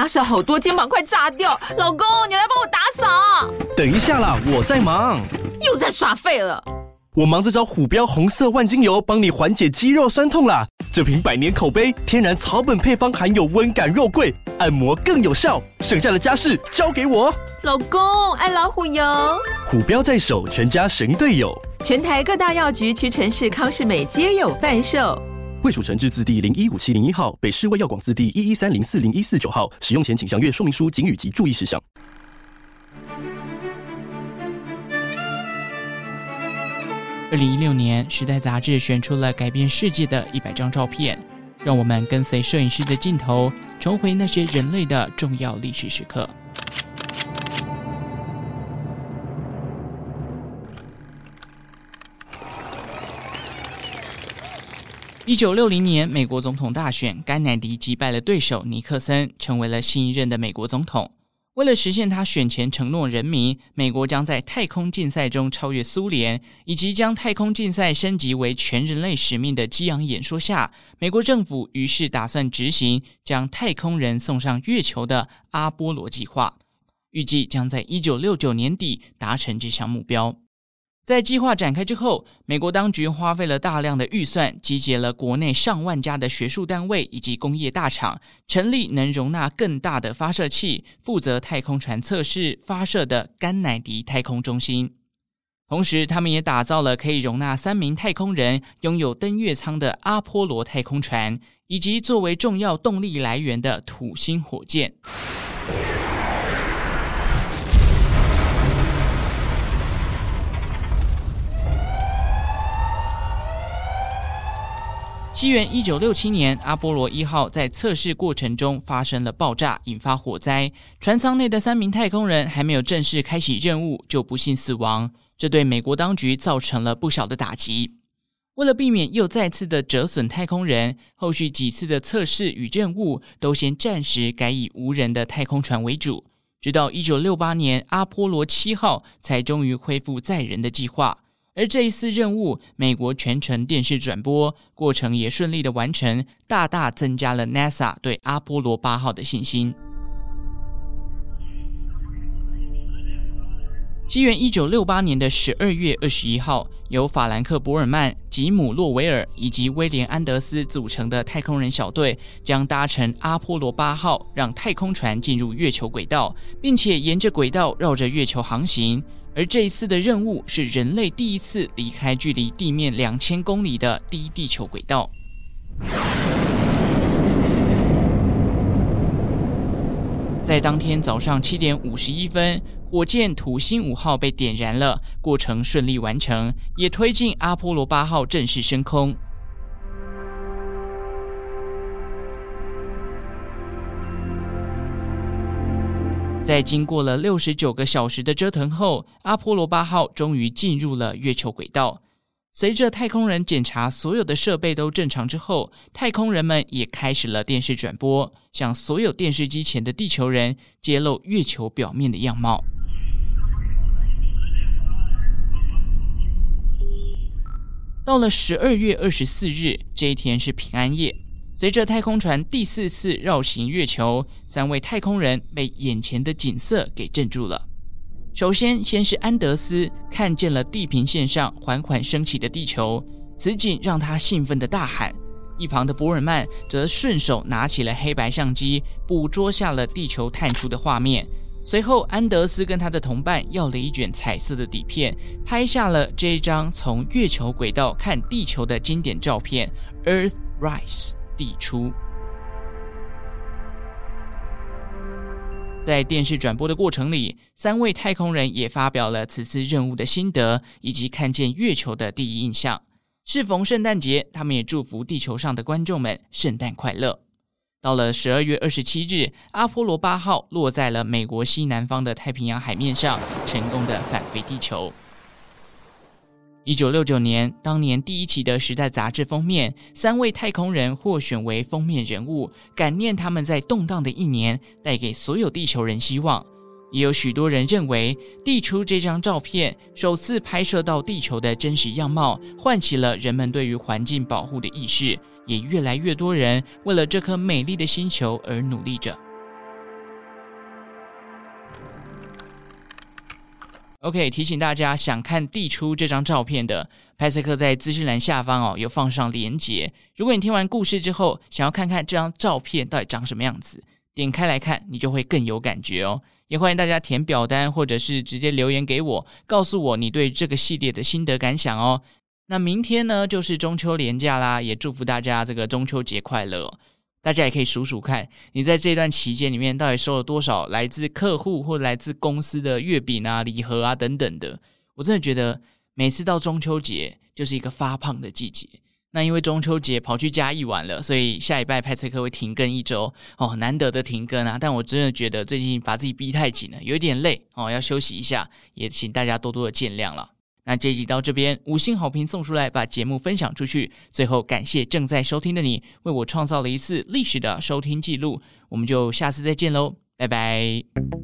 家事好多，肩膀快炸掉。老公，你来帮我打扫。 等一下啦，我在忙。 又在耍废了。 我忙着找虎标红色万金油，帮你缓解肌肉酸痛啦。这瓶100年口碑，天然草本配方，含有温感肉桂，按摩更有效。剩下的家事交给我。 老公，爱老虎油。 虎标在手，全家神队友。 全台各大药局、屈臣氏、康是美皆有贩售。 卫署成字字第015701号，北市卫药广字第113040149号。使用前请详阅说明书、警语及注意事项。 2016年，《时代》杂志选出了改变世界的100张照片，让我们跟随摄影师的镜头，重回那些人类的重要历史时刻。1960年，美国总统大选，甘乃迪击败了对手尼克森，成为了新一任的美国总统。为了实现他选前承诺人民，美国将在太空竞赛中超越苏联，以及将太空竞赛升级为全人类使命的激昂演说下，美国政府于是打算执行将太空人送上月球的阿波罗计划，预计将在1969年底达成这项目标。在计划展开之后，美国当局花费了大量的预算，集结了国内上万家的学术单位以及工业大厂，成立能容纳更大的发射器，负责太空船测试发射的甘乃迪太空中心。同时，他们也打造了可以容纳3名太空人、拥有登月舱的阿波罗太空船，以及作为重要动力来源的土星火箭。西元1967年，阿波罗1号在测试过程中发生了爆炸，引发火灾。船舱内的3名太空人还没有正式开启任务，就不幸死亡，这对美国当局造成了不小的打击。为了避免又再次的折损太空人，后续几次的测试与任务都先暂时改以无人的太空船为主，直到1968年，阿波罗7号才终于恢复载人的计划。而这一次任务，美国全程电视转播，过程也顺利的完成，大大增加了 NASA 对阿波罗8号的信心。西元1968年的12月21号，由法兰克·伯尔曼、吉姆·洛维尔以及威廉·安德斯组成的太空人小队将搭乘阿波罗8号，让太空船进入月球轨道，并且沿着轨道绕着月球航行。而这一次的任务是人类第一次离开距离地面2000公里的低地球轨道。在当天早上7点51分，火箭土星5号被点燃了，过程顺利完成，也推进阿波罗8号正式升空。在经过了69个小时的折腾后，阿波罗8号终于进入了月球轨道。随着太空人检查所有的设备都正常之后，太空人们也开始了电视转播，向所有电视机前的地球人揭露月球表面的样貌。到了12月24日，这一天是平安夜。随着太空船第4次绕行月球，3位太空人被眼前的景色给镇住了。首先是安德斯看见了地平线上缓缓升起的地球，此景让他兴奋地大喊。一旁的伯尔曼则顺手拿起了黑白相机，捕捉下了地球探出的画面。随后，安德斯跟他的同伴要了一卷彩色的底片，拍下了这一张从月球轨道看地球的经典照片 Earthrise。地出。在电视转播的过程里，3位太空人也发表了此次任务的心得，以及看见月球的第一印象。适逢圣诞节，他们也祝福地球上的观众们圣诞快乐。到了12月27日，阿波罗8号落在了美国西南方的太平洋海面上，成功的返回地球。1969年，当年第1期的《时代》杂志封面，3位太空人获选为封面人物，感念他们在动荡的一年带给所有地球人希望。也有许多人认为，地出这张照片首次拍摄到地球的真实样貌，唤起了人们对于环境保护的意识，也越来越多人为了这颗美丽的星球而努力着。 OK， 提醒大家，想看递出这张照片的，派翠克在资讯栏下方有放上连结。如果你听完故事之后，想要看看这张照片到底长什么样子，点开来看，你就会更有感觉哦。也欢迎大家填表单，或者是直接留言给我，告诉我你对这个系列的心得感想哦。那明天呢，就是中秋连假啦，也祝福大家这个中秋节快乐哦。大家也可以数数看，你在这段期间里面到底收了多少来自客户或来自公司的月饼啊、礼盒啊等等的。我真的觉得每次到中秋节就是一个发胖的季节。那因为中秋节跑去嘉义玩了，所以下礼拜派翠克会停更1周难得的停更啊！但我真的觉得最近把自己逼太紧了，有一点累要休息一下，也请大家多多的见谅了。那这一集到这边，5星好评送出来，把节目分享出去。最后感谢正在收听的你，为我创造了一次历史的收听记录。我们就下次再见喽，拜拜。